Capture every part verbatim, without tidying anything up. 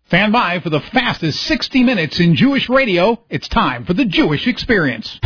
Stand by for the fastest sixty minutes in Jewish radio. It's time for the Jewish Experience.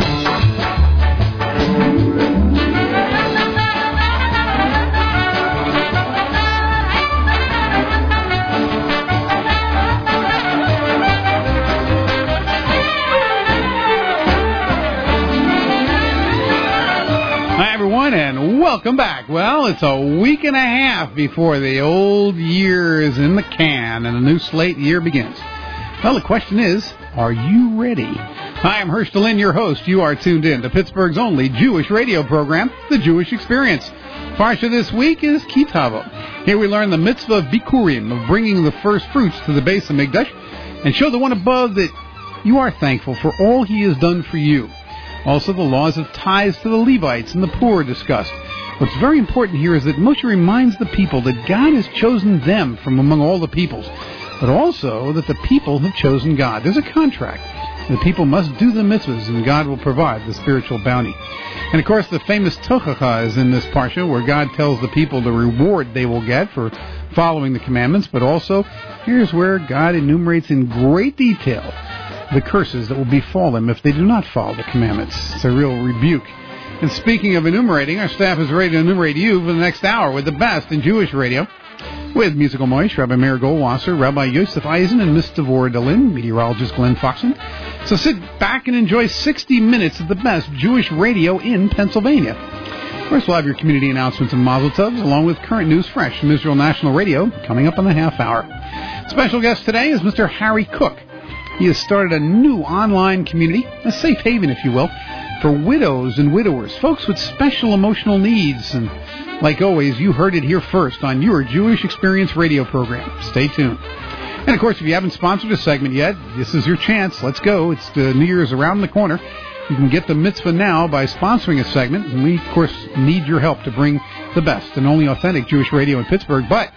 Hi, everyone, and welcome back. Well, it's a week and a half before the old year is in the can and a new slate year begins. Well, the question is, are you ready? Hi, I'm Hersh Delin, your host. You are tuned in to Pittsburgh's only Jewish radio program, The Jewish Experience. Parsha this week is Ki Tavo. Here we learn the mitzvah of Bikurim, of bringing the first fruits to the Beis HaMikdash, and show the one above that you are thankful for all he has done for you. Also, the laws of tithes to the Levites and the poor are discussed. What's very important here is that Moshe reminds the people that God has chosen them from among all the peoples, but also that the people have chosen God. There's a contract. The people must do the mitzvahs, and God will provide the spiritual bounty. And, of course, the famous Tochacha is in this parsha, where God tells the people the reward they will get for following the commandments, but also here's where God enumerates in great detail the curses that will befall them if they do not follow the commandments. It's a real rebuke. And speaking of enumerating, our staff is ready to enumerate you for the next hour with the best in Jewish radio. With Musical Moish, Rabbi Meir Goldwasser, Rabbi Yosef Eisen, and Miz Devora Delin, meteorologist Glenn Foxen. So sit back and enjoy sixty minutes of the best Jewish radio in Pennsylvania. First, we'll have your community announcements and mazel tovs, along with current news fresh from Israel National Radio, coming up in the half hour. Special guest today is Mister Harry Cook. He has started a new online community, a safe haven, if you will, for widows and widowers, folks with special emotional needs. And like always, you heard it here first on your Jewish Experience radio program. Stay tuned. And, of course, if you haven't sponsored a segment yet, this is your chance. Let's go. It's the New Year's around the corner. You can get the mitzvah now by sponsoring a segment. And we, of course, need your help to bring the best and only authentic Jewish radio in Pittsburgh. But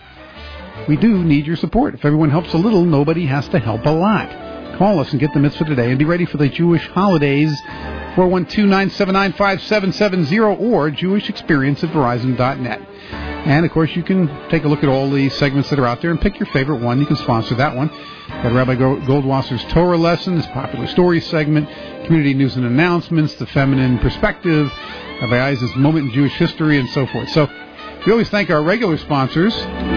we do need your support. If everyone helps a little, nobody has to help a lot. Call us and get the mitzvah today and be ready for the Jewish holidays. four one two, nine seven nine, five seven seven zero or Jewish Experience at Verizon dot net. And, of course, you can take a look at all the segments that are out there and pick your favorite one. You can sponsor that one. Got Rabbi Goldwasser's Torah Lessons, Popular Stories segment, Community News and Announcements, The Feminine Perspective, Rabbi Eisen's Moment in Jewish History, and so forth. So we always thank our regular sponsors: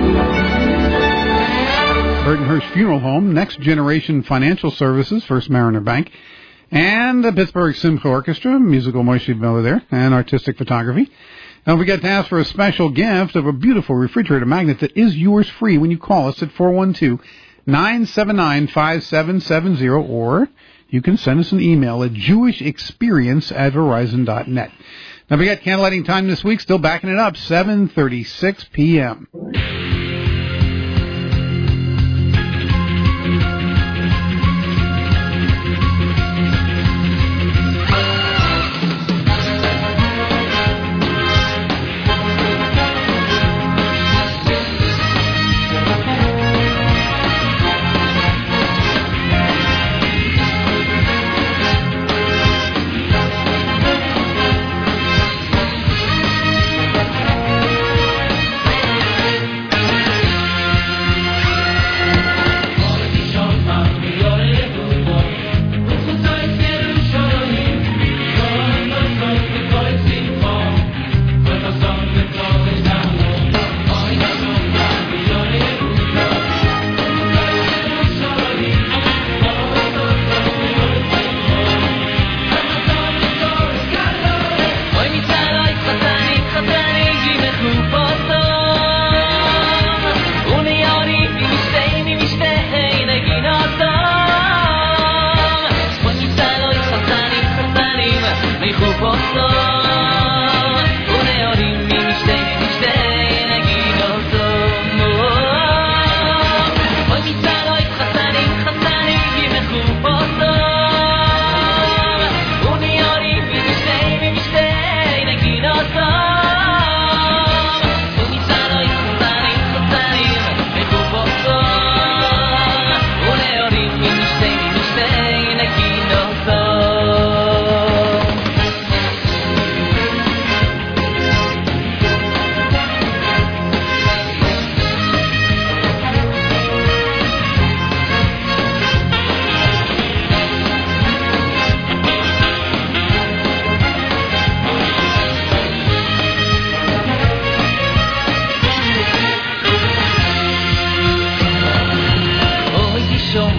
Burton Hirsch Funeral Home, Next Generation Financial Services, First Mariner Bank, and the Pittsburgh Simcha Orchestra, musical Moshe Miller there, and artistic photography. Don't forget to ask for a special gift of a beautiful refrigerator magnet that is yours free when you call us at four one two, nine seven nine, five seven seven zero, or you can send us an email at jewish experience at verizon dot net. Now, we got candlelighting time this week, still backing it up, seven thirty-six p.m.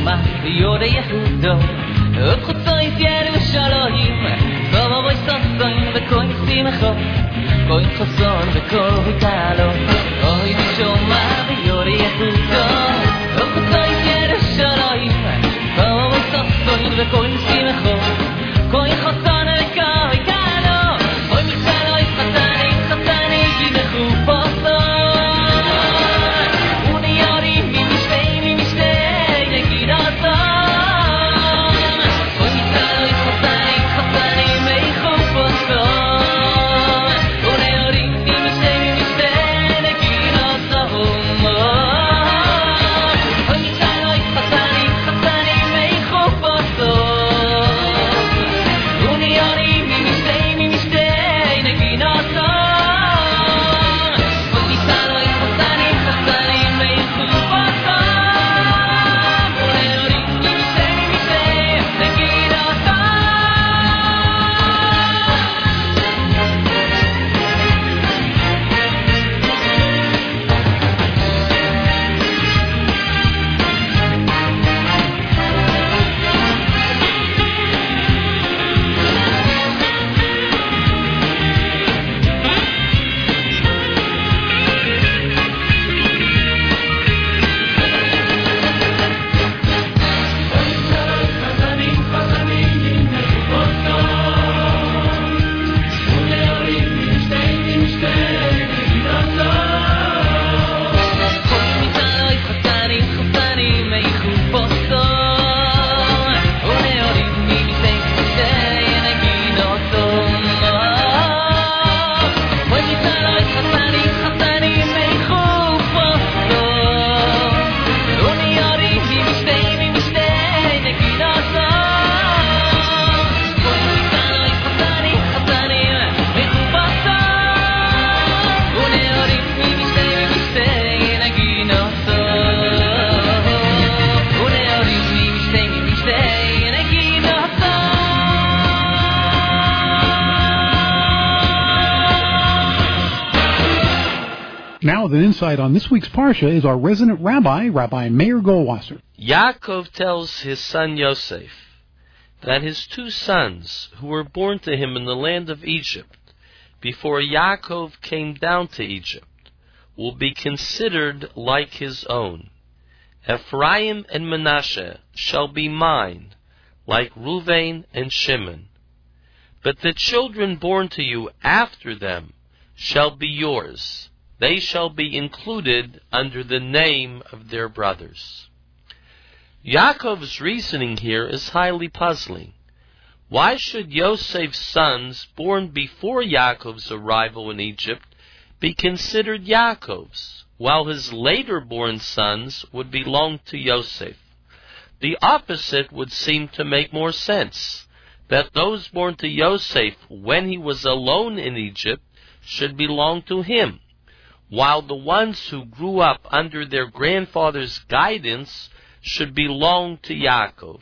shoma yore yehudo ukhtoi fielu shaloim baba boy soson ve koi simcho koi khoson ve koi talo oy shoma yore yehudo ukhtoi fielu shaloim baba boy soson ve koi simcho koi khoson ve koi talo oy mitalo khatani khatani ginechu poso Now with an insight on this week's Parsha is our resident rabbi, Rabbi Meir Goldwasser. Yaakov tells his son Yosef that his two sons, who were born to him in the land of Egypt, before Yaakov came down to Egypt, will be considered like his own. Ephraim and Manasseh shall be mine, like Reuven and Shimon. But the children born to you after them shall be yours. They shall be included under the name of their brothers. Yaakov's reasoning here is highly puzzling. Why should Yosef's sons, born before Yaakov's arrival in Egypt, be considered Yaakov's, while his later born sons would belong to Yosef? The opposite would seem to make more sense, that those born to Yosef when he was alone in Egypt should belong to him, while the ones who grew up under their grandfather's guidance should belong to Yaakov.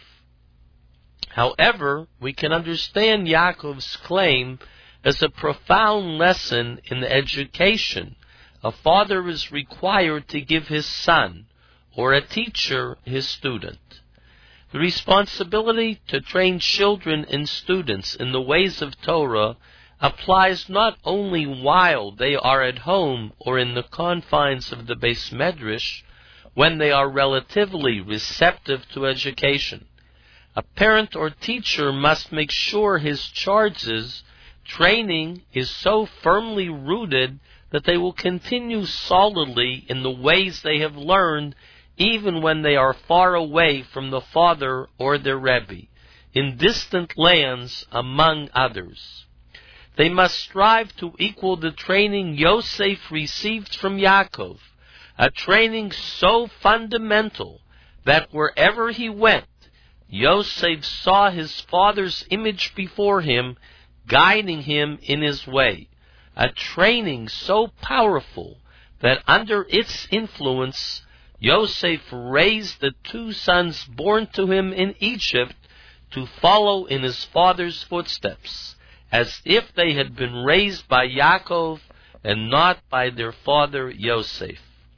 However, we can understand Yaakov's claim as a profound lesson in the education a father is required to give his son, or a teacher his student. The responsibility to train children and students in the ways of Torah applies not only while they are at home or in the confines of the Beis Medrash, when they are relatively receptive to education. A parent or teacher must make sure his charge's training is so firmly rooted that they will continue solidly in the ways they have learned, even when they are far away from the father or their Rebbe, in distant lands among others. They must strive to equal the training Yosef received from Yaakov, a training so fundamental that wherever he went, Yosef saw his father's image before him, guiding him in his way, a training so powerful that under its influence, Yosef raised the two sons born to him in Egypt to follow in his father's footsteps, as if they had been raised by Yaakov and not by their father Yosef.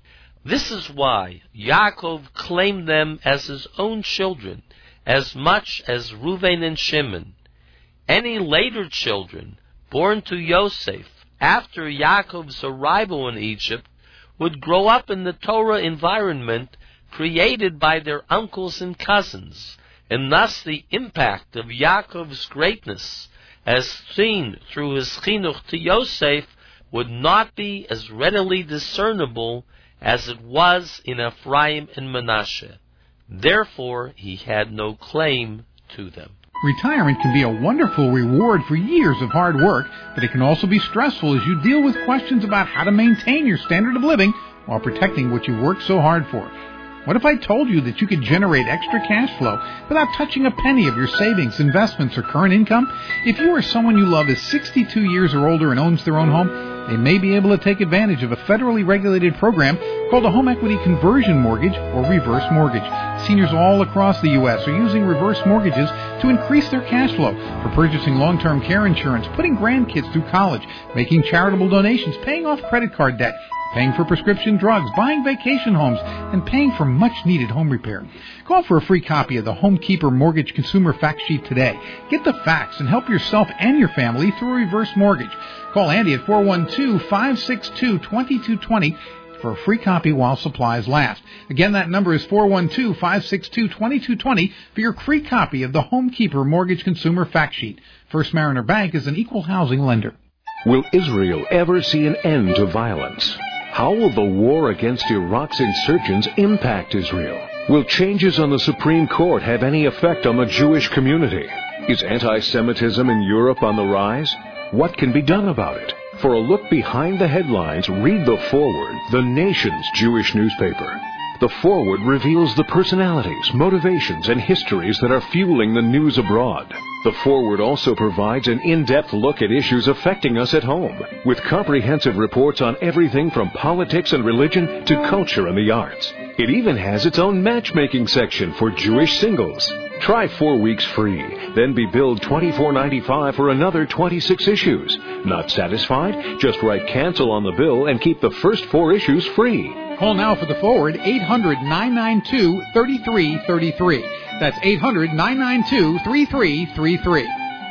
This is why Yaakov claimed them as his own children, as much as Reuven and Shimon. Any later children born to Yosef after Yaakov's arrival in Egypt would grow up in the Torah environment created by their uncles and cousins, and thus the impact of Yaakov's greatness, as seen through his chinuch to Yosef, would not be as readily discernible as it was in Ephraim and Manasseh. Therefore, he had no claim to them. Retirement can be a wonderful reward for years of hard work, but it can also be stressful as you deal with questions about how to maintain your standard of living while protecting what you worked so hard for. What if I told you that you could generate extra cash flow without touching a penny of your savings, investments, or current income? If you or someone you love is sixty-two years or older and owns their own home, they may be able to take advantage of a federally regulated program called a home equity conversion mortgage or reverse mortgage. Seniors all across the U S are using reverse mortgages to increase their cash flow for purchasing long-term care insurance, putting grandkids through college, making charitable donations, paying off credit card debt, paying for prescription drugs, buying vacation homes, and paying for much-needed home repair. Call for a free copy of the Homekeeper Mortgage Consumer Fact Sheet today. Get the facts and help yourself and your family through a reverse mortgage. Call Andy at four one two, five six two, two two two zero for a free copy while supplies last. Again, that number is four one two, five six two, two two two zero for your free copy of the Homekeeper Mortgage Consumer Fact Sheet. First Mariner Bank is an equal housing lender. Will Israel ever see an end to violence? How will the war against Iraq's insurgents impact Israel? Will changes on the Supreme Court have any effect on the Jewish community? Is anti-Semitism in Europe on the rise? What can be done about it? For a look behind the headlines, read The Forward, the nation's Jewish newspaper. The Forward reveals the personalities, motivations, and histories that are fueling the news abroad. The Forward also provides an in-depth look at issues affecting us at home, with comprehensive reports on everything from politics and religion to culture and the arts. It even has its own matchmaking section for Jewish singles. Try four weeks free, then be billed twenty-four ninety-five for another twenty-six issues. Not satisfied? Just write cancel on the bill and keep the first four issues free. Call now for The Forward, eight hundred, nine nine two, three three three three. That's eight hundred, nine nine two, three three three three.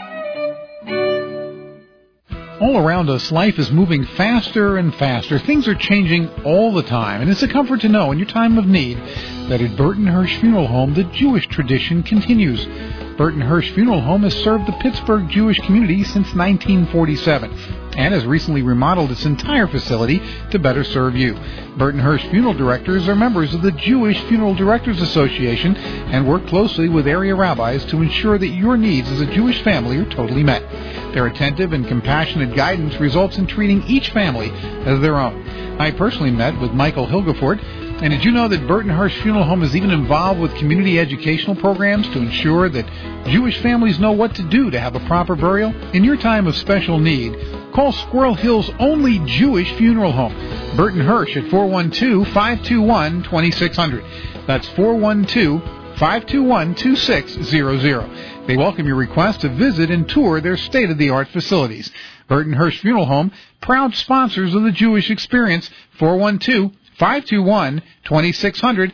All around us, life is moving faster and faster. Things are changing all the time, and it's a comfort to know in your time of need that at Burton Hirsch Funeral Home, the Jewish tradition continues. Burton Hirsch Funeral Home has served the Pittsburgh Jewish community since nineteen forty-seven and has recently remodeled its entire facility to better serve you. Burton Hirsch Funeral Directors are members of the Jewish Funeral Directors Association and work closely with area rabbis to ensure that your needs as a Jewish family are totally met. Their attentive and compassionate guidance results in treating each family as their own. I personally met with Michael Hilgefort. And did you know that Burton Hirsch Funeral Home is even involved with community educational programs to ensure that Jewish families know what to do to have a proper burial? In your time of special need, call Squirrel Hill's only Jewish funeral home, Burton Hirsch, at four one two, five two one, two six zero zero. That's four one two, five two one, two six zero zero. They welcome your request to visit and tour their state-of-the-art facilities. Burton Hirsch Funeral Home, proud sponsors of the Jewish Experience, four one two, five two one, two six zero zero.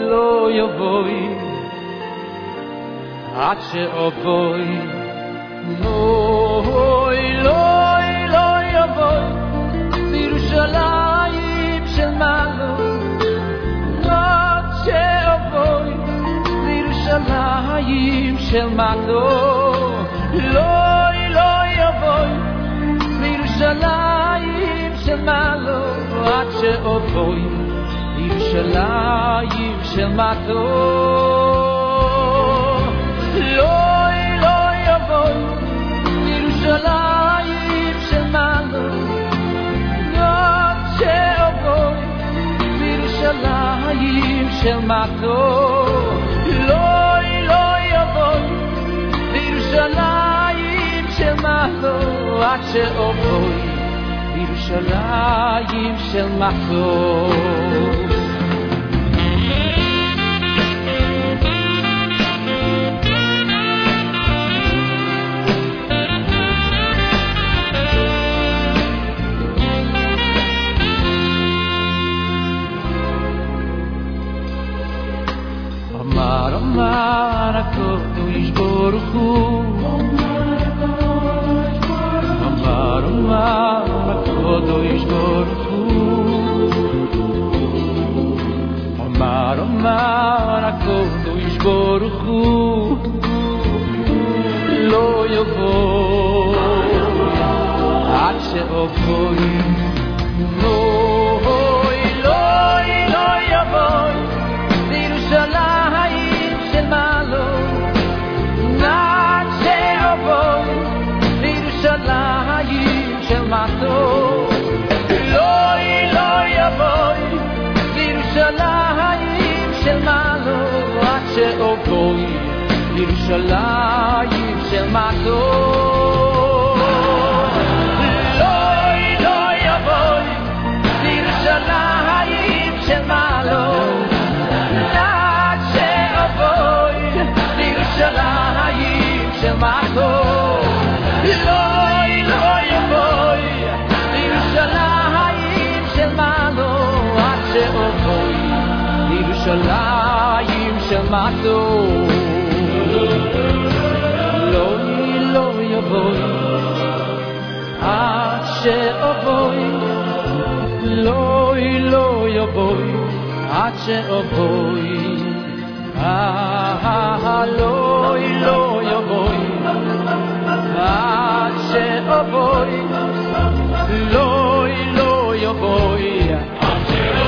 לא יבואי עד שאבואי לוי לוי לא יבואי לירושלים של מעלות עד שאבואי לירושלים של מעלות לוי לא יבואי לירושלים של מעלות עד שאבואי לירושלים של מעלות לוי לא יבואי לירושלים של מעלות עד שאבואי לירושלים של מעלות לוי לא יבואי לירושלים של מעלות עד שאבואי לירושלים של מעלות Amar, amar, HaKadosh Baruch Hu Amar, amar, HaKadosh Baruch Hu Amar, amar, HaKadosh Baruch Hu Lo yavoi Ad she'avoi Loi, loi, lo yavoi לירושלים של מעלות עד שאבואי לירושלים של מעלות לוי לא יבואי לירושלים של מעלות עד שאבואי לירושלים של מעלות לוי לא יבואי לירושלים של מעלות לירושלים של מעלות לוי לא יבואי לירושלים של מעלות עד שאבואי לירושלים של מעלות לוי לא יבואי עד שאבואי לוי לא יבואי עד שאבואי Ah, loi, loi, avoi Ad she'avoi Loi, loi, avoi Ad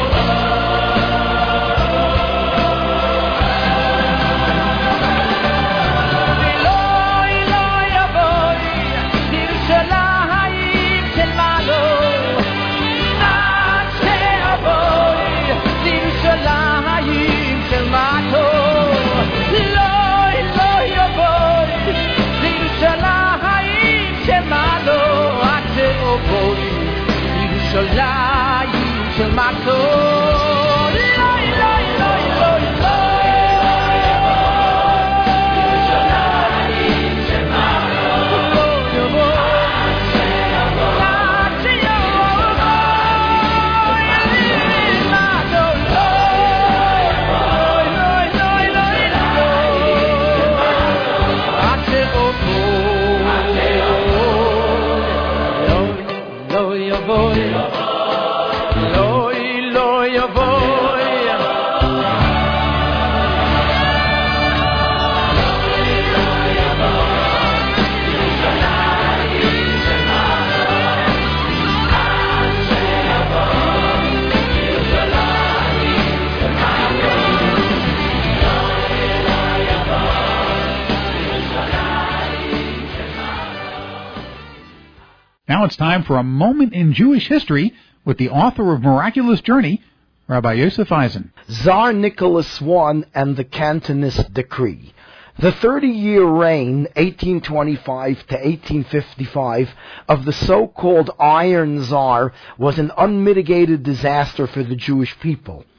she'avoi Loi, loi, avoi לירושלים של מעלות עד שאבואי לירושלים של מעלות לירושלים של מעלות לוי לוי לוי לוי לירושלים של מעלות עד שאבואי Now it's time for a moment in Jewish history with the author of Miraculous Journey, Rabbi Yosef Eisen. Tsar Nicholas the First and the Cantonist Decree. The thirty-year reign, eighteen twenty-five to eighteen fifty-five, of the so-called Iron Tsar was an unmitigated disaster for the Jewish people.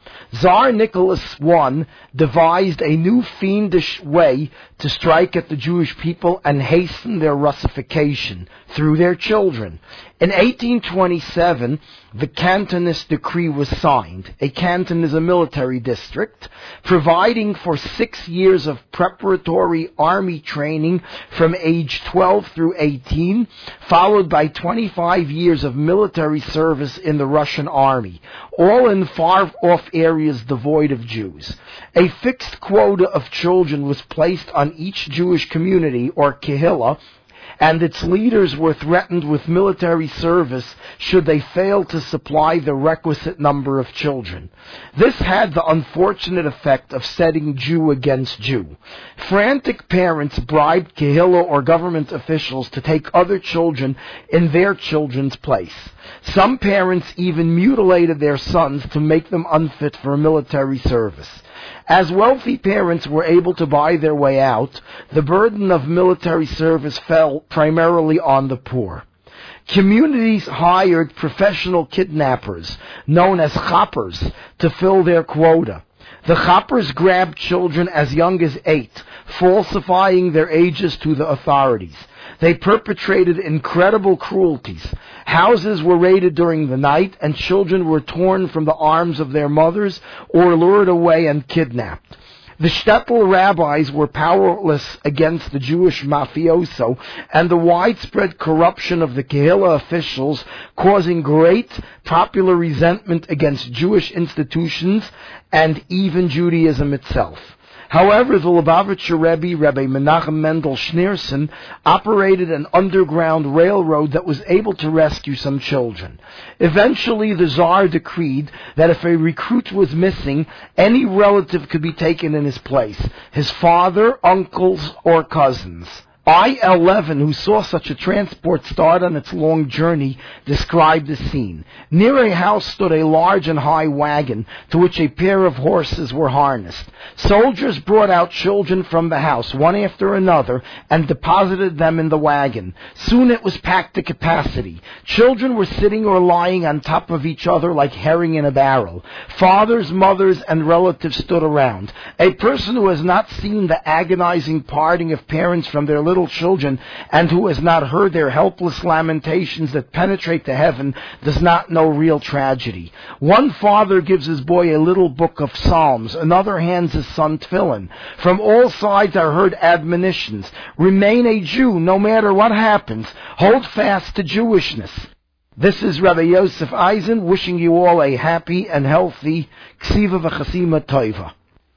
Tsar Nicholas the First devised a new fiendish way to strike at the Jewish people and hasten their Russification through their children. In eighteen twenty-seven, the Cantonist Decree was signed. A canton is a military district, providing for six years of preparatory army training from age twelve through eighteen, followed by twenty-five years of military service in the Russian army, all in far-off areas devoid of Jews. A fixed quota of children was placed on each Jewish community, or kehillah, and its leaders were threatened with military service should they fail to supply the requisite number of children. This had the unfortunate effect of setting Jew against Jew. Frantic parents bribed kehillah or government officials to take other children in their children's place. Some parents even mutilated their sons to make them unfit for military service. As wealthy parents were able to buy their way out, the burden of military service fell primarily on the poor. Communities hired professional kidnappers, known as chappers, to fill their quota. The chappers grabbed children as young as eight, falsifying their ages to the authorities. They perpetrated incredible cruelties. Houses were raided during the night, and children were torn from the arms of their mothers or lured away and kidnapped. The shtetl rabbis were powerless against the Jewish mafioso and the widespread corruption of the kehillah officials, causing great popular resentment against Jewish institutions and even Judaism itself. However, the Lubavitcher Rebbe, Rebbe Menachem Mendel Schneerson, operated an underground railroad that was able to rescue some children. Eventually, the Tsar decreed that if a recruit was missing, any relative could be taken in his place, his father, uncles, or cousins. I eleven, who saw such a transport start on its long journey, described the scene. Near a house stood a large and high wagon to which a pair of horses were harnessed. Soldiers brought out children from the house, one after another, and deposited them in the wagon. Soon it was packed to capacity. Children were sitting or lying on top of each other like herring in a barrel. Fathers, mothers, and relatives stood around. A person who has not seen the agonizing parting of parents from their little children, and who has not heard their helpless lamentations that penetrate to heaven, does not know real tragedy. One father gives his boy a little book of Psalms, another hands his son tefillin. From all sides are heard admonitions. Remain a Jew no matter what happens. Hold fast to Jewishness. This is Rabbi Yosef Eisen wishing you all a happy and healthy Ksiva v'Chasima Tova.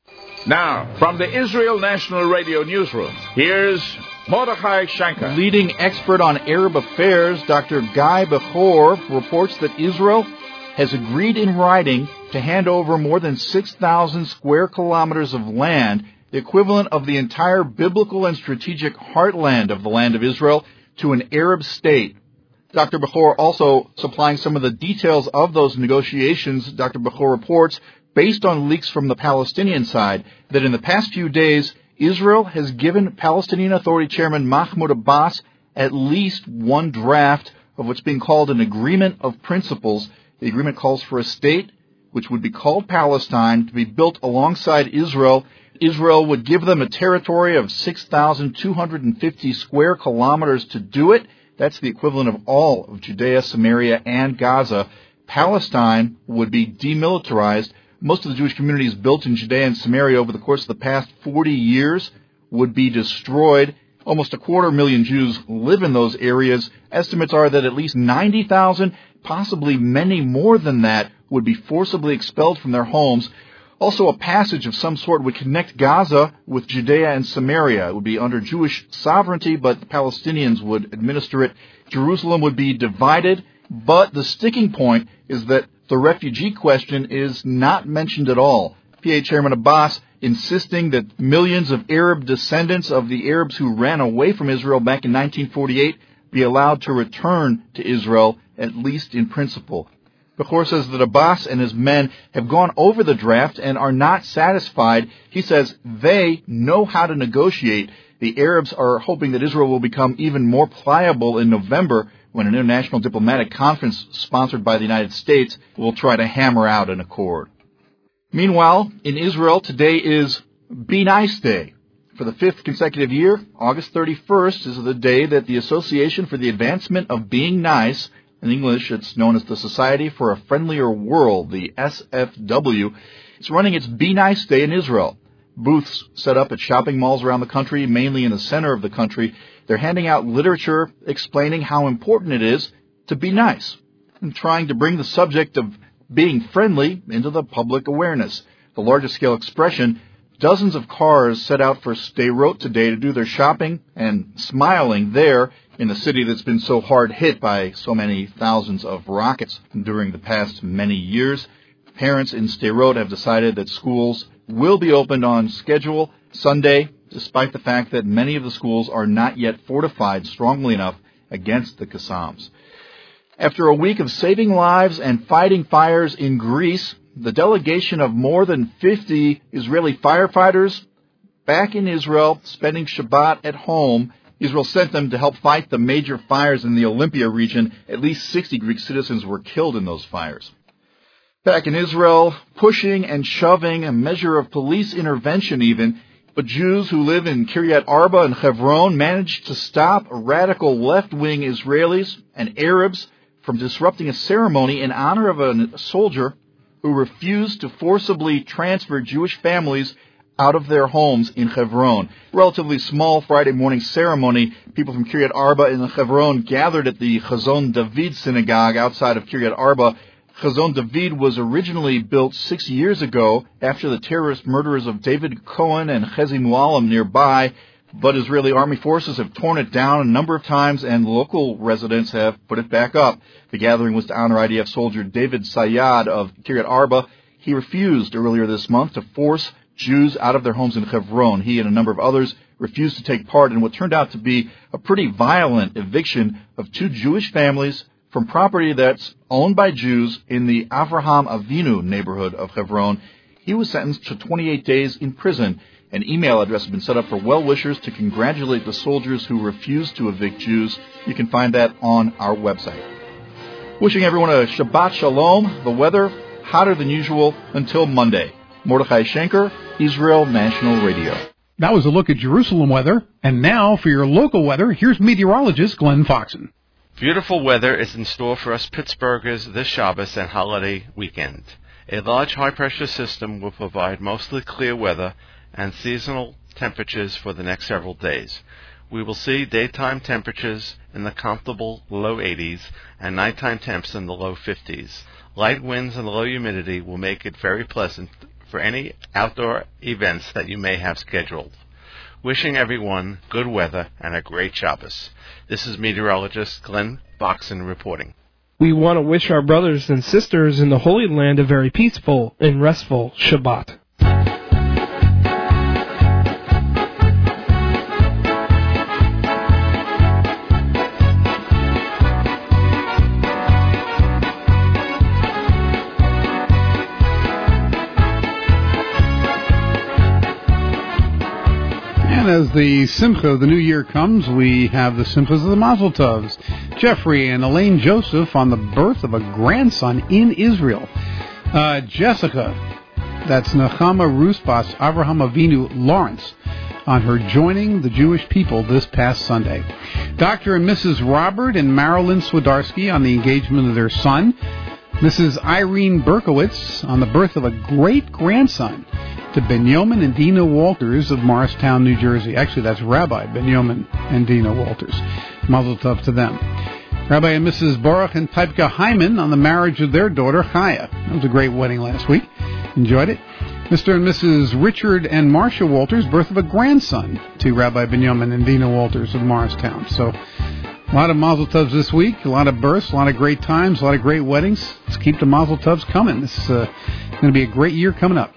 Now, from the Israel National Radio Newsroom, here's Mordechai Shanker. Leading expert on Arab affairs, Doctor Guy Bechor, reports that Israel has agreed in writing to hand over more than six thousand square kilometers of land, the equivalent of the entire biblical and strategic heartland of the land of Israel, to an Arab state. Doctor Bechor also supplying some of the details of those negotiations. Doctor Bechor reports, based on leaks from the Palestinian side, that in the past few days, Israel has given Palestinian Authority Chairman Mahmoud Abbas at least one draft of what's being called an agreement of principles. The agreement calls for a state which would be called Palestine to be built alongside Israel. Israel would give them a territory of six thousand two hundred fifty square kilometers to do it. That's the equivalent of all of Judea, Samaria, and Gaza. Palestine would be demilitarized. Most of the Jewish communities built in Judea and Samaria over the course of the past forty years would be destroyed. Almost a quarter million Jews live in those areas. Estimates are that at least ninety thousand, possibly many more than that, would be forcibly expelled from their homes. Also, a passage of some sort would connect Gaza with Judea and Samaria. It would be under Jewish sovereignty, but the Palestinians would administer it. Jerusalem would be divided, but the sticking point is that the refugee question is not mentioned at all. P A Chairman Abbas insisting that millions of Arab descendants of the Arabs who ran away from Israel back in nineteen forty-eight be allowed to return to Israel, at least in principle. Bechor says that Abbas and his men have gone over the draft and are not satisfied. He says they know how to negotiate. The Arabs are hoping that Israel will become even more pliable in November, when an international diplomatic conference sponsored by the United States will try to hammer out an accord. Meanwhile, in Israel, today is Be Nice Day. For the fifth consecutive year, August thirty-first is the day that the Association for the Advancement of Being Nice, in English it's known as the Society for a Friendlier World, the S F W, is running its Be Nice Day in Israel. Booths set up at shopping malls around the country, mainly in the center of the country. They're handing out literature explaining how important it is to be nice and trying to bring the subject of being friendly into the public awareness. The largest scale expression, dozens of cars set out for Sderot today to do their shopping and smiling there in the city that's been so hard hit by so many thousands of rockets during the past many years. Parents in Sderot have decided that schools will be opened on schedule Sunday, despite the fact that many of the schools are not yet fortified strongly enough against the Qassams. After a week of saving lives and fighting fires in Greece, the delegation of more than fifty Israeli firefighters back in Israel spending Shabbat at home. Israel sent them to help fight the major fires in the Olympia region. At least sixty Greek citizens were killed in those fires. Back in Israel, pushing and shoving, a measure of police intervention even, but Jews who live in Kiryat Arba and Hebron managed to stop radical left-wing Israelis and Arabs from disrupting a ceremony in honor of a soldier who refused to forcibly transfer Jewish families out of their homes in Hebron. Relatively small Friday morning ceremony. People from Kiryat Arba and Hebron gathered at the Chazon David synagogue outside of Kiryat Arba. Chazon David was originally built six years ago after the terrorist murders of David Cohen and Chezi Mualim nearby, but Israeli army forces have torn it down a number of times and local residents have put it back up. The gathering was to honor I D F soldier David Sayad of Kiryat Arba. He refused earlier this month to force Jews out of their homes in Hebron. He and a number of others refused to take part in what turned out to be a pretty violent eviction of two Jewish families from property that's owned by Jews in the Avraham Avinu neighborhood of Hebron. He was sentenced to twenty-eight days in prison. An email address has been set up for well-wishers to congratulate the soldiers who refused to evict Jews. You can find that on our website. Wishing everyone a Shabbat Shalom. The weather, hotter than usual until Monday. Mordechai Schenker, Israel National Radio. That was a look at Jerusalem weather. And now for your local weather, here's meteorologist Glenn Foxen. Beautiful weather is in store for us Pittsburghers this Shabbos and holiday weekend. A large high-pressure system will provide mostly clear weather and seasonal temperatures for the next several days. We will see daytime temperatures in the comfortable low eighties and nighttime temps in the low fifties. Light winds and low humidity will make it very pleasant for any outdoor events that you may have scheduled. Wishing everyone good weather and a great Shabbos. This is meteorologist Glenn Foxen reporting. We want to wish our brothers and sisters in the Holy Land a very peaceful and restful Shabbat. And as the Simcha of the New Year comes, we have the Simchas of the Mazel Tovs. Jeffrey and Elaine Joseph on the birth of a grandson in Israel. Uh, Jessica, that's Nechama Rusbas Avraham Avinu Lawrence, on her joining the Jewish people this past Sunday. Doctor and Missus Robert and Marilyn Swidarski on the engagement of their son. Missus Irene Berkowitz on the birth of a great-grandson to Benjamin and Dina Walters of Morristown, New Jersey. Actually, that's Rabbi Benjamin and Dina Walters. Mazel tov to them. Rabbi and Missus Baruch and Taipka Hyman on the marriage of their daughter, Chaya. That was a great wedding last week. Enjoyed it. Mister and Missus Richard and Marcia Walters, birth of a grandson to Rabbi Benjamin and Dina Walters of Morristown. So, a lot of mazel tovs this week, a lot of births, a lot of great times, a lot of great weddings. Let's keep the mazel tovs coming. This is uh, going to be a great year coming up.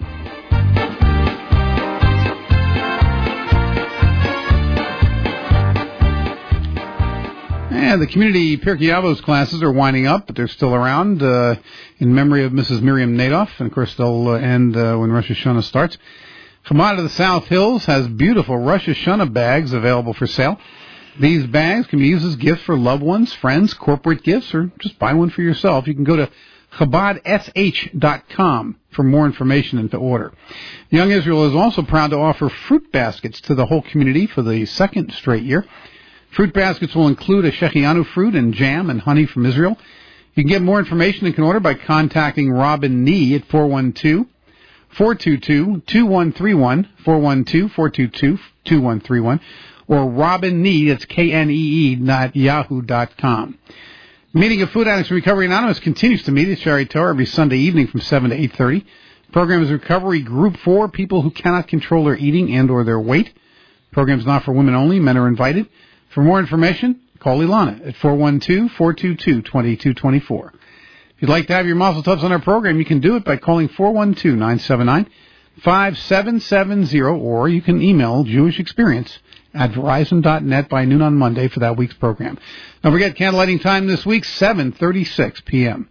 And the community Pirkei Avos classes are winding up, but they're still around uh, in memory of Missus Miriam Nadoff. And, of course, they'll uh, end uh, when Rosh Hashanah starts. Chabad of the South Hills has beautiful Rosh Hashanah bags available for sale. These bags can be used as gifts for loved ones, friends, corporate gifts, or just buy one for yourself. You can go to Chabad S H dot com for more information and to order. Young Israel is also proud to offer fruit baskets to the whole community for the second straight year. Fruit baskets will include a shechianu fruit and jam and honey from Israel. You can get more information and can order by contacting Robin Nee at four one two, four two two, two one three one, four one two, four two two, two one three one, or Robin Nee, that's K N E E, at yahoo dot com. The meeting of Food Addicts Recovery Anonymous continues to meet at Shari Torah every Sunday evening from seven to eight thirty. The program is Recovery Group for people who cannot control their eating and or their weight. The program is not for women only. Men are invited. For more information, call Ilana at four one two, four two two, two two two four. If you'd like to have your Mazel Tovs on our program, you can do it by calling four one two, nine seven nine, five seven seven zero, or you can email Jewish Experience at verizon dot net by noon on Monday for that week's program. Don't forget, candlelighting time this week, seven thirty-six p.m.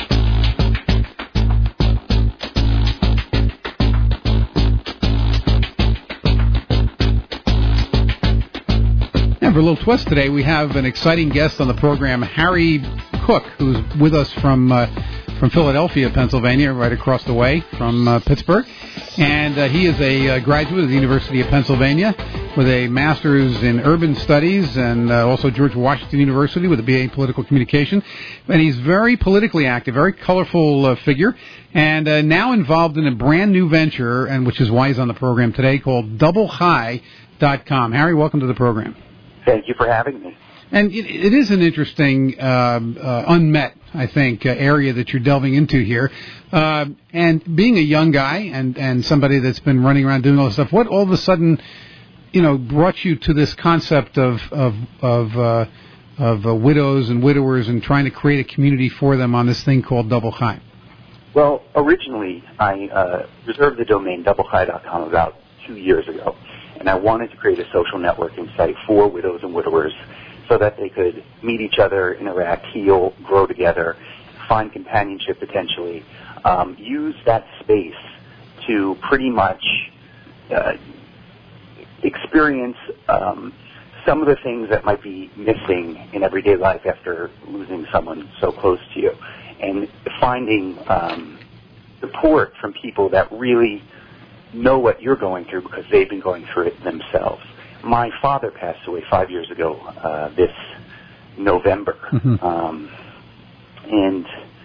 And for a little twist today, we have an exciting guest on the program, Harry Cook, who's with us from uh, from Philadelphia, Pennsylvania, right across the way from uh, Pittsburgh. And uh, he is a uh, graduate of the University of Pennsylvania with a master's in urban studies and uh, also George Washington University with a B A in political communication. And he's very politically active, very colorful uh, figure, and uh, now involved in a brand new venture, and which is why he's on the program today, called double chai dot com. Harry, welcome to the program. Thank you for having me. And it, it is an interesting, um, uh, unmet, I think, uh, area that you're delving into here. Uh, and being a young guy and, and somebody that's been running around doing all this stuff, what all of a sudden, you know, brought you to this concept of of of, uh, of uh, widows and widowers and trying to create a community for them on this thing called Double Chai? Well, originally I uh, reserved the domain double chai dot com about two years ago, and I wanted to create a social networking site for widows and widowers, so that they could meet each other, interact, heal, grow together, find companionship potentially, um, use that space to pretty much uh, experience um, some of the things that might be missing in everyday life after losing someone so close to you, and finding um, support from people that really know what you're going through because they've been going through it themselves. My father passed away five years ago uh, this November. Mm-hmm. Um, and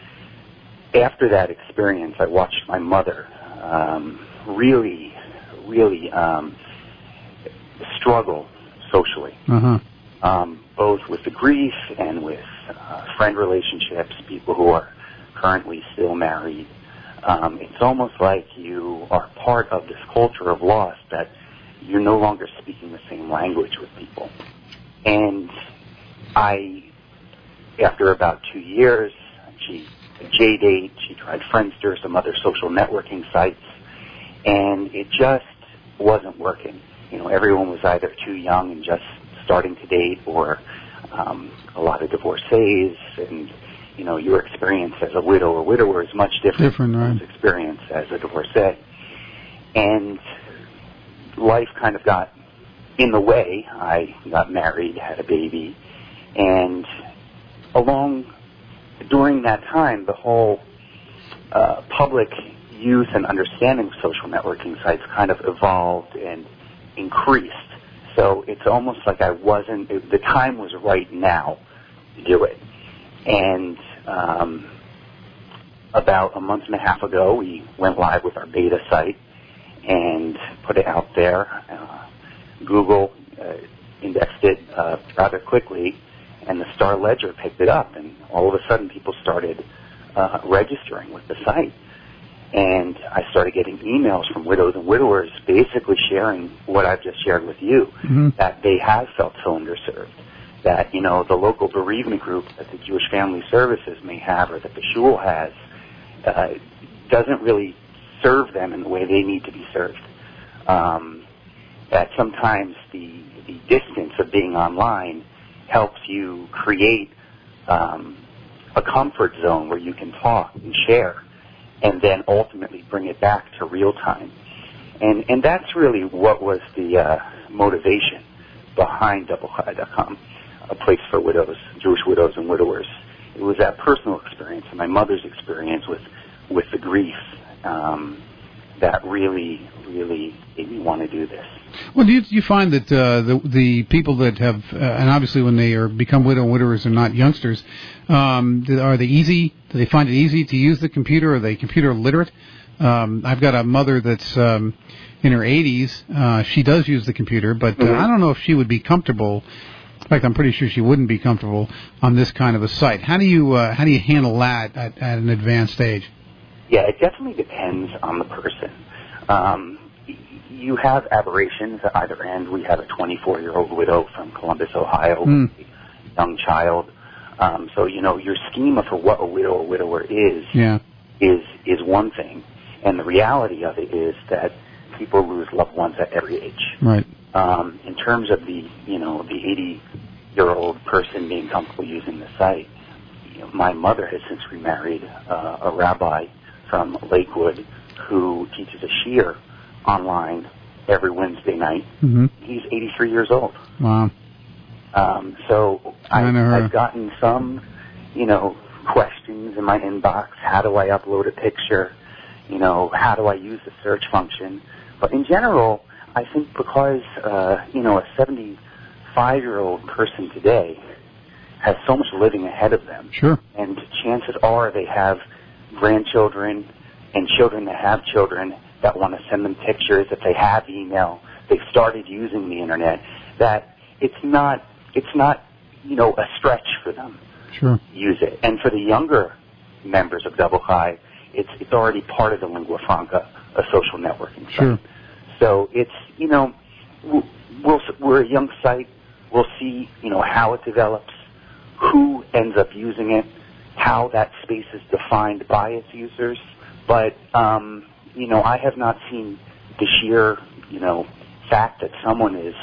after that experience, I watched my mother um, really, really um, struggle socially, uh-huh. um, both with the grief and with uh, friend relationships, people who are currently still married. Um, it's almost like you are part of this culture of loss that you're no longer speaking the same language with people. And I, after about two years, she J-Date, she tried Friendster, some other social networking sites, and it just wasn't working. You know, everyone was either too young and just starting to date, or um, a lot of divorcees, and, you know, your experience as a widow or widower is much different, different right? from your experience as a divorcee. And life kind of got in the way. I got married, had a baby, and along during that time, the whole uh, public use and understanding of social networking sites kind of evolved and increased. So it's almost like I wasn't, it, the time was right now to do it. And um, about a month and a half ago, we went live with our beta site and put it out there. Uh, Google uh, indexed it uh, rather quickly, and the Star Ledger picked it up, and all of a sudden people started uh, registering with the site. And I started getting emails from widows and widowers basically sharing what I've just shared with you, mm-hmm. that they have felt so underserved, that, you know, the local bereavement group that the Jewish Family Services may have or that the shul has uh, doesn't really serve them in the way they need to be served. Um, that sometimes the, the distance of being online helps you create um, a comfort zone where you can talk and share, and then ultimately bring it back to real time. And and that's really what was the uh, motivation behind double chai dot com, a place for widows, Jewish widows and widowers. it was that personal experience and my mother's experience with with the grief um, that really, really made me want to do this. Well, do you, do you find that uh, the the people that have, uh, and obviously when they are become widow and widowers, are not youngsters, um, are they easy? Do they find it easy to use the computer? Are they computer literate? Um, I've got a mother that's um, in her eighties. Uh, she does use the computer, but uh, Mm-hmm. I don't know if she would be comfortable. In fact, I'm pretty sure she wouldn't be comfortable on this kind of a site. How do you uh, how do you handle that at, at an advanced age? Yeah, it definitely depends on the person. Um, you have aberrations at either end. We have a twenty-four-year-old widow from Columbus, Ohio, Mm. with a young child. Um, so, you know, your schema for what a widow or widower is Yeah. is is one thing, and the reality of it is that people lose loved ones at every age. Right. Um, in terms of the, you know, the eighty-year-old person being comfortable using the site, you know, my mother has since remarried uh, a rabbi from Lakewood who teaches a shiur online every Wednesday night. Mm-hmm. He's eighty-three years old. Wow. Um, so I, I know her. I've gotten some, you know, questions in my inbox. How do I upload a picture? You know, how do I use the search function? But in general, I think because, uh, you know, a seventy-five-year-old person today has so much living ahead of them. Sure. And chances are they have grandchildren and children that have children that want to send them pictures, that they have email, they've started using the internet, that it's not, it's not, you know, a stretch for them Sure. to use it. And for the younger members of Double High, it's, it's already part of the lingua franca, a social networking site. Sure. So it's, you know, we'll, we'll, we're a young site. We'll see, you know, how it develops, who ends up using it, how that space is defined by its users. But, um, you know, I have not seen the sheer, you know, fact that someone is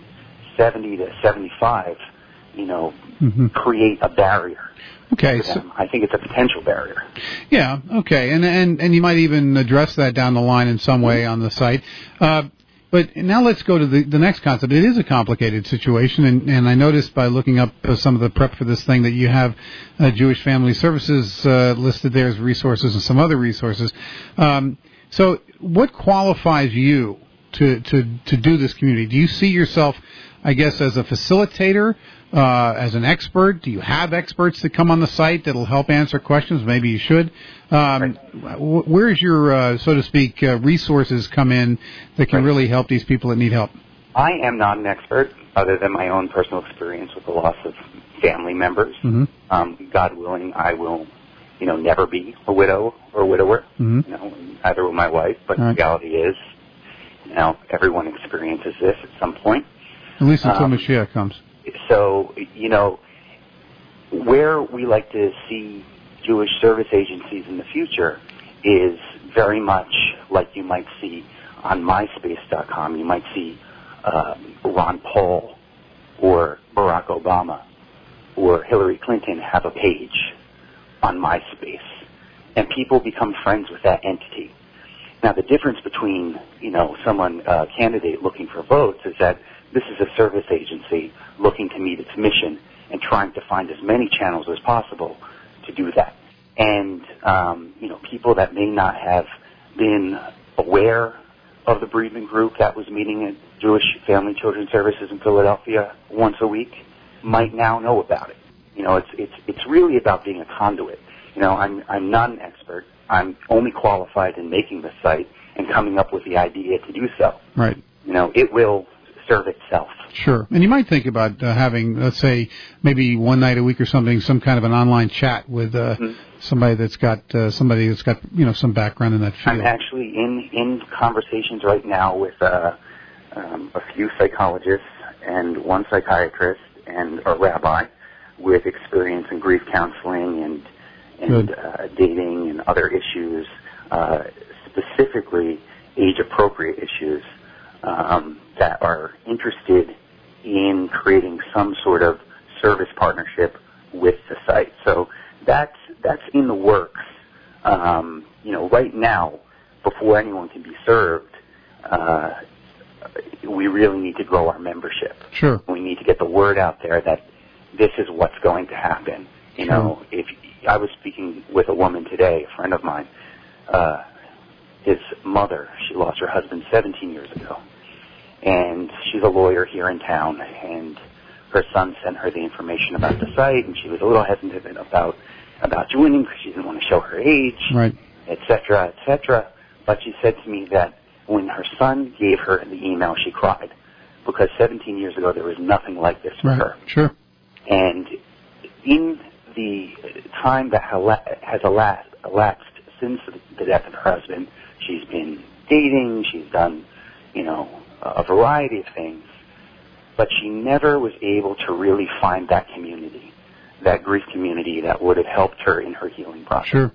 seventy to seventy-five, you know, Mm-hmm. create a barrier. Okay. For So, them. I think it's a potential barrier. yeah. Okay. And and and you might even address that down the line in some way on the site. Uh, But now let's go to the, the next concept. It is a complicated situation, and, and I noticed by looking up uh, some of the prep for this thing that you have uh, Jewish Family Services uh, listed there as resources and some other resources. Um, so what qualifies you to, to, to do this community? Do you see yourself, I guess, as a facilitator, uh, as an expert? Do you have experts that come on the site that will help answer questions? Maybe you should. Um, wh- where's your, uh, so to speak, uh, resources come in that can Right. really help these people that need help? I am not an expert, other than my own personal experience with the loss of family members. Mm-hmm. Um, God willing, I will, you know, never be a widow or widower. Mm-hmm. You know, either with my wife. But Right. the reality is, you know, everyone experiences this at some point. At least until Um, Mashiach comes. So, you know, where we like to see Jewish service agencies in the future is very much like you might see on MySpace dot com. You might see uh, Ron Paul or Barack Obama or Hillary Clinton have a page on MySpace, and people become friends with that entity. Now, the difference between, you know, someone, a uh, candidate looking for votes is that this is a service agency looking to meet its mission and trying to find as many channels as possible to do that. And, um, you know, people that may not have been aware of the Breedman Group that was meeting at Jewish Family Children Services in Philadelphia once a week might now know about it. You know, it's it's it's really about being a conduit. You know, I'm I'm not an expert. I'm only qualified in making the site and coming up with the idea to do so. Right. You know, it will serve itself. Sure. And you might think about uh, having, let's say, maybe one night a week or something, some kind of an online chat with uh, Mm-hmm. somebody that's got uh, somebody that's got you know some background in that field. I'm actually in in conversations right now with uh, um, a few psychologists and one psychiatrist and a rabbi with experience in grief counseling and and uh, dating and other issues, uh, specifically age-appropriate issues, um, that are interested in creating some sort of service partnership with the site. So that's that's in the works. Um, you know, right now, before anyone can be served, uh, we really need to grow our membership. Sure. We need to get the word out there that this is what's going to happen. You know, if I was speaking with a woman today, a friend of mine, uh, his mother, she lost her husband seventeen years ago. And she's a lawyer here in town, and her son sent her the information about the site, and she was a little hesitant about about joining because she didn't want to show her age, right, et cetera, et cetera. But she said to me that when her son gave her the email, she cried because seventeen years ago there was nothing like this for right. her. Sure. And in the time that has elapsed, elapsed since the death of her husband, she's been dating, she's done, you know, a variety of things, but she never was able to really find that community, that grief community that would have helped her in her healing process. Sure.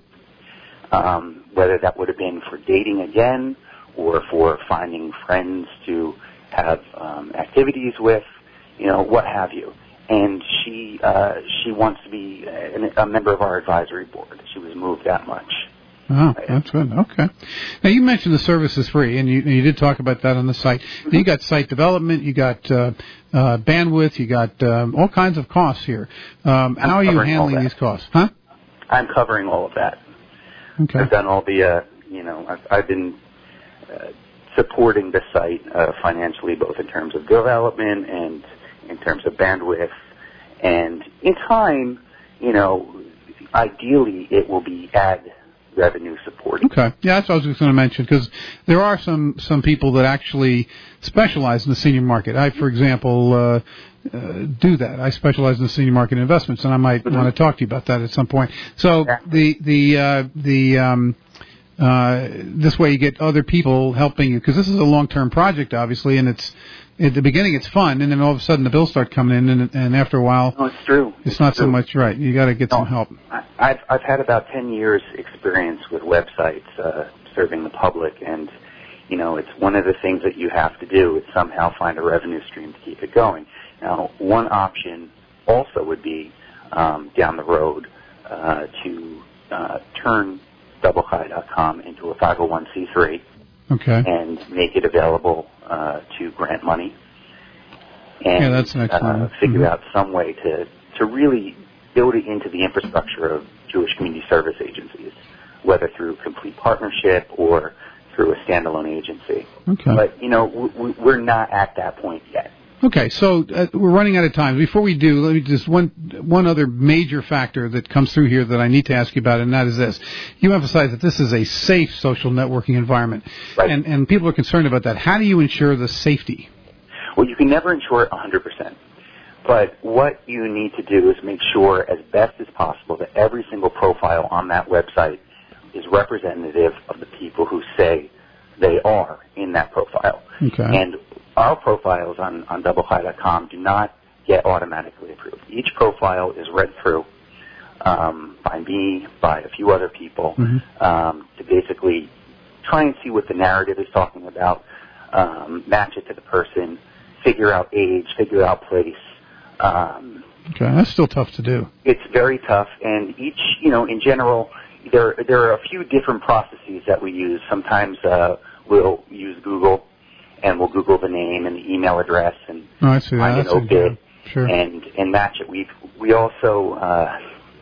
Um, whether that would have been for dating again or for finding friends to have um, activities with, you know, what have you. And she uh, she wants to be a, a member of our advisory board. She was moved that much. Oh, that's good. Okay. Now, you mentioned the service is free, and you, you did talk about that on the site. Mm-hmm. You got site development, you got uh, uh, bandwidth, you got um, all kinds of costs here. Um, how are you handling these costs? Huh? I'm covering all of that. Okay. I've done all the, uh, you know, I've, I've been uh, supporting the site uh, financially, both in terms of development and in terms of bandwidth. And in time, you know, ideally it will be ad revenue supported. Okay. Yeah, that's what I was just going to mention, because there are some, some people that actually specialize in the senior market. I, for example, uh, uh, do that. I specialize in the senior market investments, and I might mm-hmm. want to talk to you about that at some point. So yeah. the the uh, the um, uh, this way you get other people helping you, because this is a long-term project, obviously, and it's at the beginning it's fun, and then all of a sudden the bills start coming in, and, and after a while, no, it's true. It's, it's not true. so much right. You got to get no, some help. I, I've I've had about ten years experience with websites uh, serving the public, and you know it's one of the things that you have to do is somehow find a revenue stream to keep it going. Now, one option also would be um, down the road uh, to uh, turn double high dot com into a five oh one c three. Okay. And make it available uh, to grant money. And yeah, that's an excellent. Uh, figure mm-hmm. out some way to, to really build it into the infrastructure of Jewish community service agencies, whether through complete partnership or through a standalone agency. Okay. But, you know, we, we're not at that point yet. Okay, so uh, we're running out of time. Before we do, let me just one one other major factor that comes through here that I need to ask you about, and that is this: you emphasize that this is a safe social networking environment, right. and and people are concerned about that. How do you ensure the safety? Well, you can never ensure it one hundred percent, but what you need to do is make sure, as best as possible, that every single profile on that website is representative of the people who say they are in that profile. Okay. And our profiles on, on double high dot com do not get automatically approved. Each profile is read through um, by me, by a few other people, mm-hmm. um, to basically try and see what the narrative is talking about, um, match it to the person, figure out age, figure out place. Um, okay, that's still tough to do. It's very tough, and each, you know, in general, there there are a few different processes that we use. Sometimes uh, we'll use Google, and we'll Google the name and the email address and oh, I see find that. an obit sure. and, and match it. We we also, uh,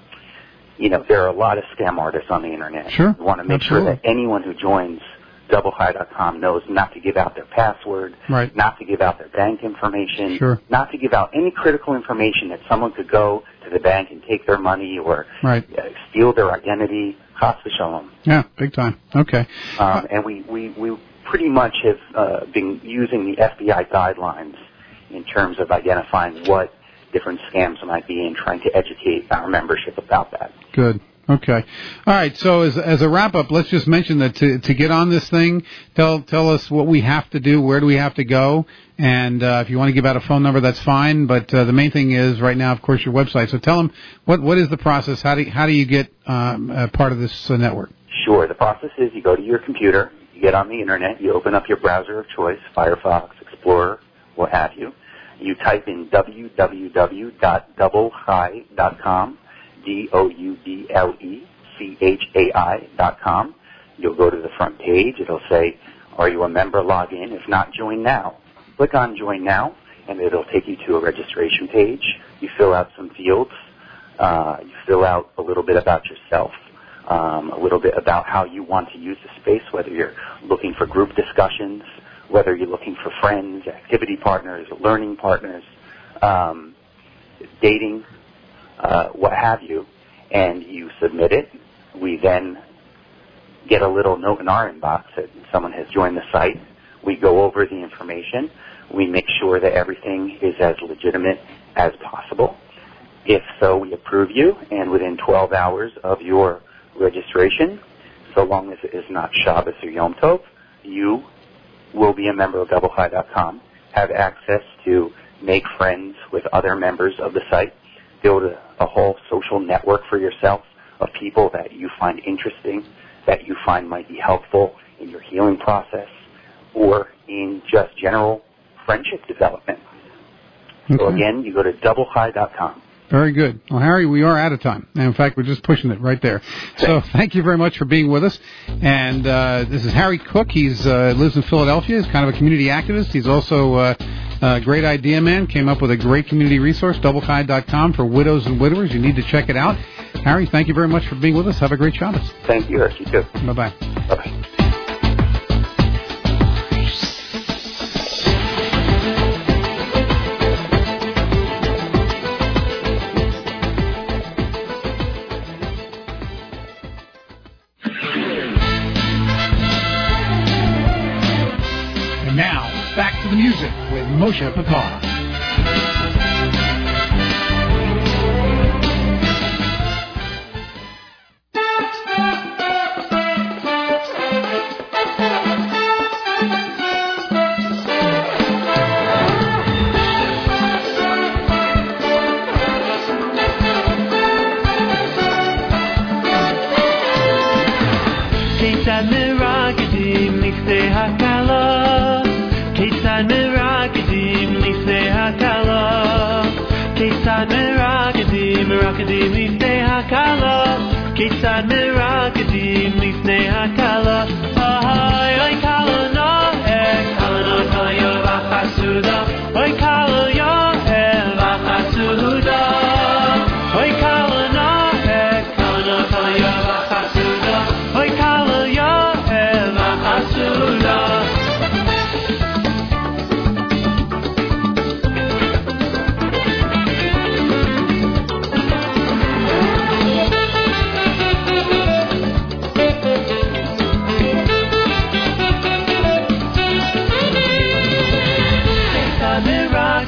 you know, there are a lot of scam artists on the internet. Sure. We want to make Absolutely. sure that anyone who joins double high dot com knows not to give out their password, right. not to give out their bank information, sure. not to give out any critical information that someone could go to the bank and take their money or right. uh, steal their identity. Chas v'shalom. Yeah, big time. Okay. Um, and we, we, we pretty much have uh, been using the F B I guidelines in terms of identifying what different scams might be and trying to educate our membership about that. Good. Okay. All right. So as as a wrap up, let's just mention that to to get on this thing, tell tell us what we have to do, where do we have to go, and uh, if you want to give out a phone number, that's fine. But uh, the main thing is right now, of course, your website. So tell them what what is the process? How do you, how do you get um, a part of this uh, network? Sure. The process is you go to your computer, you get on the internet, you open up your browser of choice, Firefox, Explorer, what have you. You type in w w w dot double high dot com. D O U B L E C H A I dot com. You'll go to the front page. It'll say, are you a member? Log in. If not, join now. Click on Join Now, and it'll take you to a registration page. You fill out some fields. Uh, you fill out a little bit about yourself, um, a little bit about how you want to use the space, whether you're looking for group discussions, whether you're looking for friends, activity partners, learning partners, um, dating, uh, what have you, and you submit it. We then get a little note in our inbox that someone has joined the site. We go over the information. We make sure that everything is as legitimate as possible. If so, we approve you, and within twelve hours of your registration, so long as it is not Shabbos or Yom Tov, you will be a member of double chai dot com, have access to make friends with other members of the site, build a, a whole social network for yourself of people that you find interesting, that you find might be helpful in your healing process or in just general friendship development. Okay. So again, you go to double chai dot com. Very good. Well, Harry, we are out of time. And in fact, we're just pushing it right there. So thank you very much for being with us. And uh, this is Harry Cook. He uh, lives in Philadelphia. He's kind of a community activist. He's also uh, a great idea man. Came up with a great community resource, double chai dot com, for widows and widowers. You need to check it out. Harry, thank you very much for being with us. Have a great Shabbos. Thank you, Eric. You too. Bye-bye. Bye-bye. Now, back to the music with Moshe Pekar. Kitzad merakadim lifnei hakala, ahoy oy kala noeh, kala no kala yo v'chasuda, oy kala yoeh v'chasuda, oy kala noeh, kala no kala yo v'chasuda, oy kala yoeh v'chasuda. Mirage.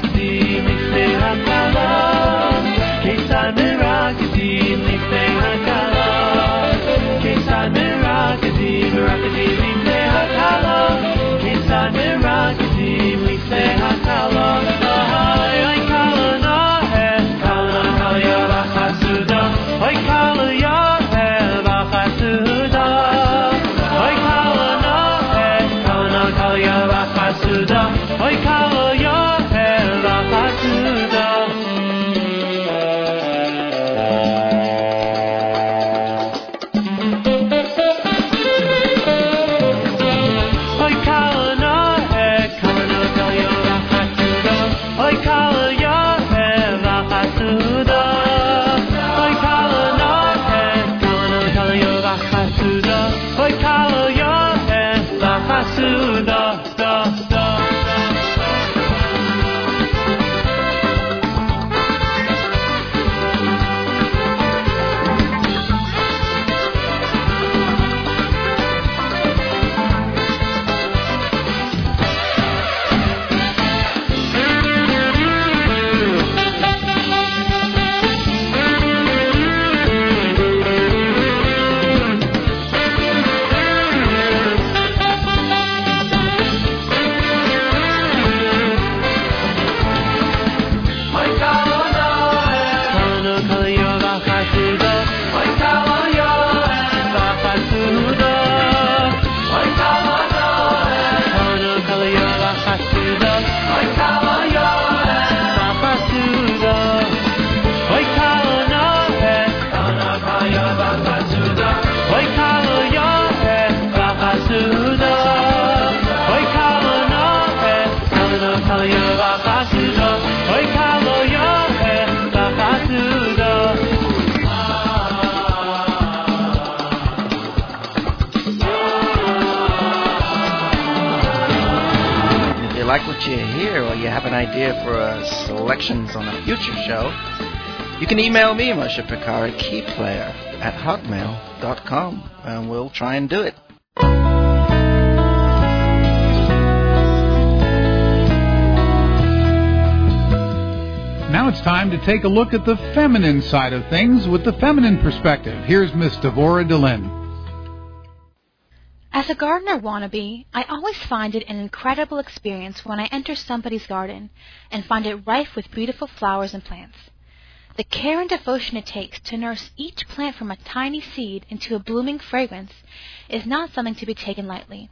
that you hear or you have an idea for uh, selections on a future show, you can email me, Moshe Pekar, at keyplayer at hotmail dot com, and we'll try and do it. Now it's time to take a look at the feminine side of things with the feminine perspective. Here's Miss Devorah DeLynn. As a gardener wannabe, I always find it an incredible experience when I enter somebody's garden and find it rife with beautiful flowers and plants. The care and devotion it takes to nurse each plant from a tiny seed into a blooming fragrance is not something to be taken lightly.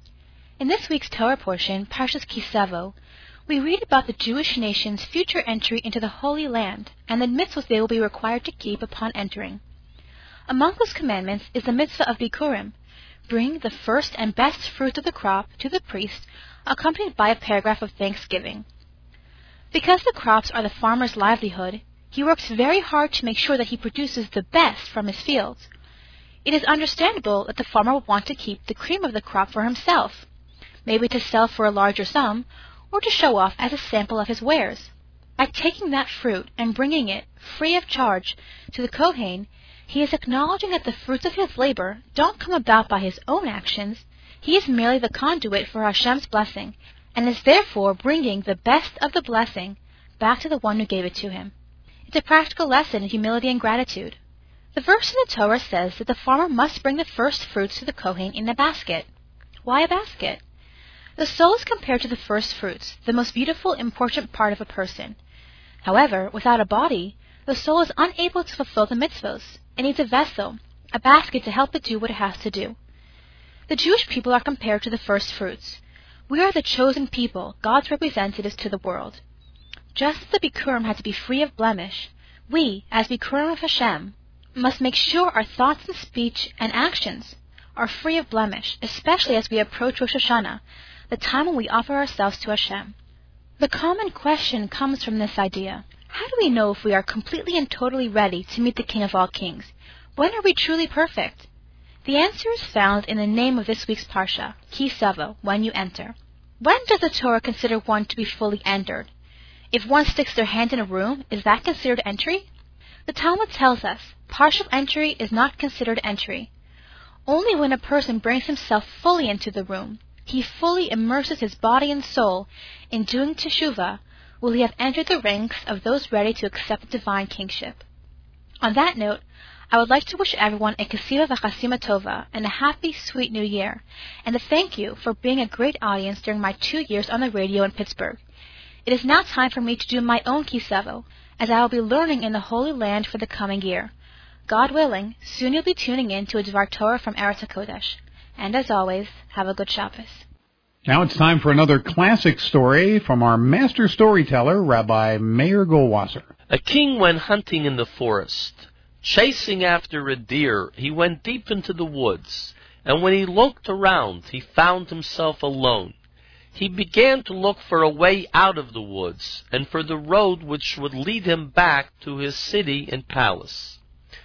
In this week's Torah portion, Parshas Ki Savo, we read about the Jewish nation's future entry into the Holy Land and the mitzvahs they will be required to keep upon entering. Among those commandments is the mitzvah of Bikurim, bring the first and best fruits of the crop to the priest, accompanied by a paragraph of thanksgiving. Because the crops are the farmer's livelihood, he works very hard to make sure that he produces the best from his fields. It is understandable that the farmer will want to keep the cream of the crop for himself, maybe to sell for a larger sum, or to show off as a sample of his wares. By taking that fruit and bringing it, free of charge, to the Kohen, he is acknowledging that the fruits of his labor don't come about by his own actions. He is merely the conduit for Hashem's blessing, and is therefore bringing the best of the blessing back to the one who gave it to him. It's a practical lesson in humility and gratitude. The verse in the Torah says that the farmer must bring the first fruits to the Kohen in a basket. Why a basket? The soul is compared to the first fruits, the most beautiful, important part of a person. However, without a body, the soul is unable to fulfill the mitzvos. It needs a vessel, a basket to help it do what it has to do. The Jewish people are compared to the first fruits. We are the chosen people, God's representatives to the world. Just as the Bikurim had to be free of blemish, we, as Bikurim of Hashem, must make sure our thoughts and speech and actions are free of blemish, especially as we approach Rosh Hashanah, the time when we offer ourselves to Hashem. The common question comes from this idea. How do we know if we are completely and totally ready to meet the King of all kings? When are we truly perfect? The answer is found in the name of this week's Parsha, Ki Savo, when you enter. When does the Torah consider one to be fully entered? If one sticks their hand in a room, is that considered entry? The Talmud tells us, partial entry is not considered entry. Only when a person brings himself fully into the room, he fully immerses his body and soul in doing teshuvah, will he have entered the ranks of those ready to accept the divine kingship. On that note, I would like to wish everyone a Kasiva v'Chasima Tova and a happy, sweet new year, and to thank you for being a great audience during my two years on the radio in Pittsburgh. It is now time for me to do my own Ki Savo, as I will be learning in the Holy Land for the coming year. God willing, soon you'll be tuning in to a Dvar Torah from Eretz HaKodesh. And as always, have a good Shabbos. Now it's time for another classic story from our master storyteller, Rabbi Meir Goldwasser. A king went hunting in the forest. Chasing after a deer, he went deep into the woods, and when he looked around, he found himself alone. He began to look for a way out of the woods, and for the road which would lead him back to his city and palace.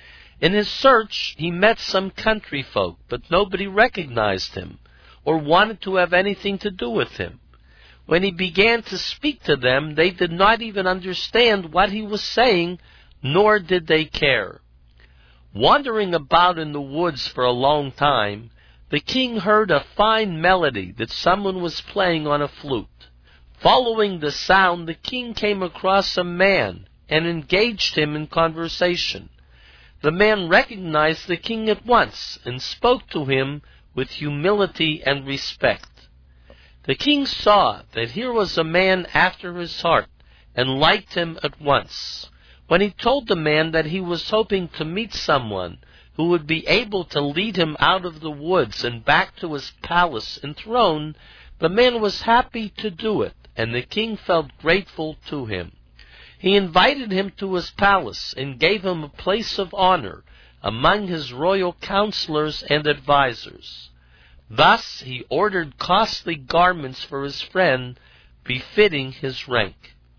In his search, he met some country folk, but nobody recognized him, or wanted to have anything to do with him. When he began to speak to them, they did not even understand what he was saying, nor did they care. Wandering about in the woods for a long time, the king heard a fine melody that someone was playing on a flute. Following the sound, the king came across a man and engaged him in conversation. The man recognized the king at once and spoke to him with humility and respect. The king saw that here was a man after his heart and liked him at once. When he told the man that he was hoping to meet someone who would be able to lead him out of the woods and back to his palace and throne, the man was happy to do it, and the king felt grateful to him. He invited him to his palace and gave him a place of honor among his royal counselors and advisors. Thus he ordered costly garments for his friend, befitting his rank.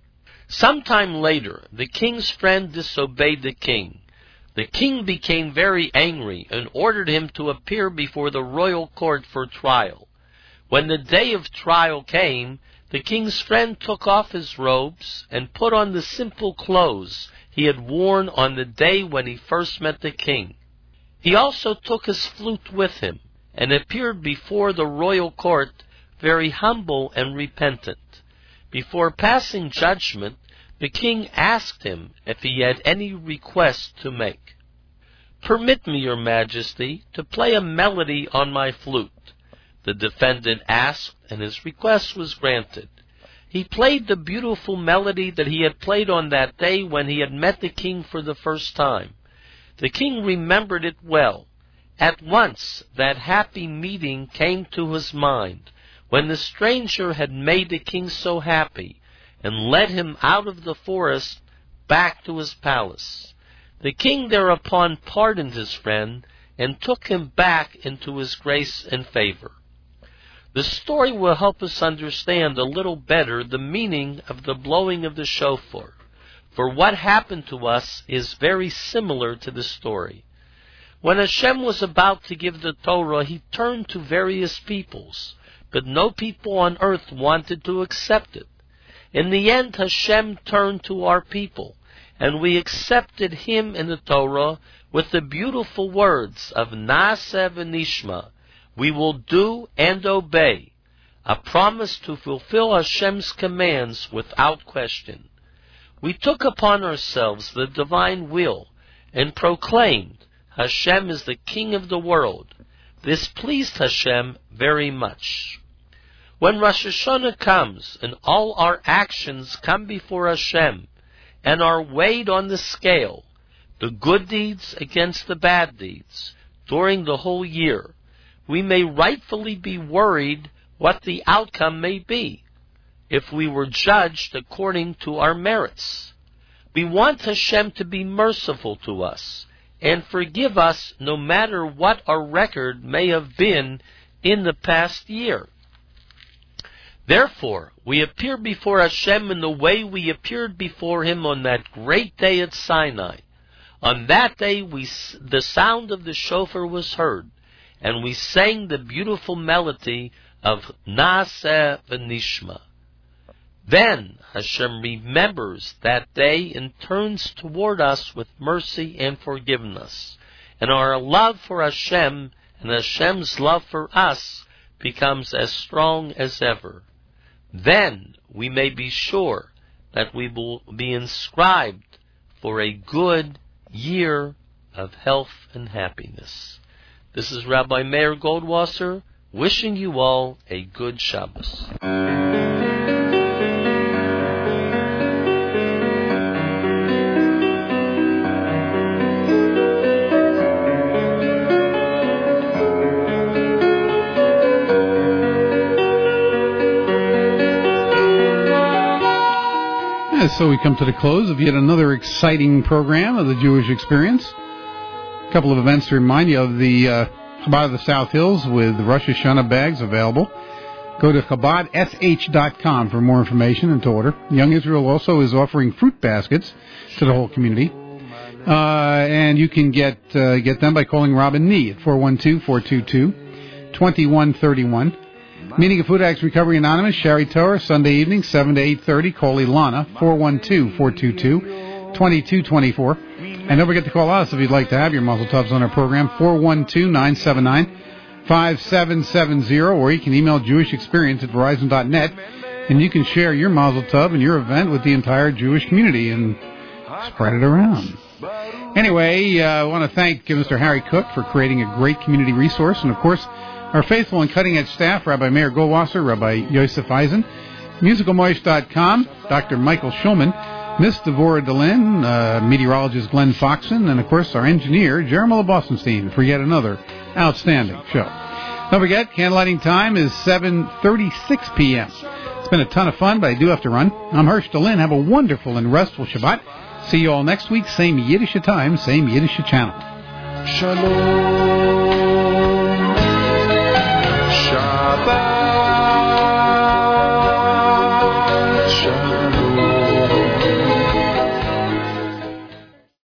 Sometime later, the king's friend disobeyed the king. The king became very angry and ordered him to appear before the royal court for trial. When the day of trial came, the king's friend took off his robes and put on the simple clothes he had worn on the day when he first met the king. He also took his flute with him and appeared before the royal court very humble and repentant. Before passing judgment, the king asked him if he had any request to make. "Permit me, your majesty, to play a melody on my flute," the defendant asked, and his request was granted. He played the beautiful melody that he had played on that day when he had met the king for the first time. The king remembered it well. At once that happy meeting came to his mind, when the stranger had made the king so happy, and led him out of the forest back to his palace. The king thereupon pardoned his friend, and took him back into his grace and favor. The story will help us understand a little better the meaning of the blowing of the shofar, for what happened to us is very similar to the story. When Hashem was about to give the Torah, he turned to various peoples, but no people on earth wanted to accept it. In the end, Hashem turned to our people, and we accepted him in the Torah with the beautiful words of Naaseh v'nishma, we will do and obey, a promise to fulfill Hashem's commands without question. We took upon ourselves the divine will and proclaimed, Hashem is the King of the world. This pleased Hashem very much. When Rosh Hashanah comes and all our actions come before Hashem and are weighed on the scale, the good deeds against the bad deeds, during the whole year, we may rightfully be worried what the outcome may be if we were judged according to our merits. We want Hashem to be merciful to us and forgive us no matter what our record may have been in the past year. Therefore, we appear before Hashem in the way we appeared before him on that great day at Sinai. On that day, we, the sound of the shofar was heard, and we sang the beautiful melody of Naaseh v'nishma. Then Hashem remembers that day and turns toward us with mercy and forgiveness, and our love for Hashem and Hashem's love for us becomes as strong as ever. Then we may be sure that we will be inscribed for a good year of health and happiness. This is Rabbi Meir Goldwasser wishing you all a good Shabbos. So we come to the close of yet another exciting program of the Jewish Experience. A couple of events to remind you of: the uh, Chabad of the South Hills with Rosh Hashanah bags available. Go to chabad s h dot com for more information and to order. Young Israel also is offering fruit baskets to the whole community. Uh, and you can get uh, get them by calling Robin Nee at four one two, four two two, two one three one. Meeting of Food Addicts Recovery Anonymous, Shari Torah, Sunday evening, seven to eight thirty. Call Ilana, four one two, four two two, two two two four. And don't forget to call us if you'd like to have your Mazel Tovs on our program, four one two, nine seven nine, five seven seven zero, or you can email Jewish Experience at verizon dot net, and you can share your Mazel Tov and your event with the entire Jewish community and spread it around. Anyway, uh, I want to thank Mister Harry Cook for creating a great community resource, and of course, our faithful and cutting-edge staff, Rabbi Meir Goldwasser, Rabbi Yosef Eisen, musical moish dot com, Doctor Michael Schulman, Miss Devorah Delin, uh, meteorologist Glenn Foxon, and, of course, our engineer, Jeremiah Bosenstein, for yet another outstanding show. Don't forget, candlelighting time is seven thirty-six p.m. It's been a ton of fun, but I do have to run. I'm Hersh Delin. Have a wonderful and restful Shabbat. See you all next week, same Yiddish time, same Yiddish channel. Shalom. Shabbat.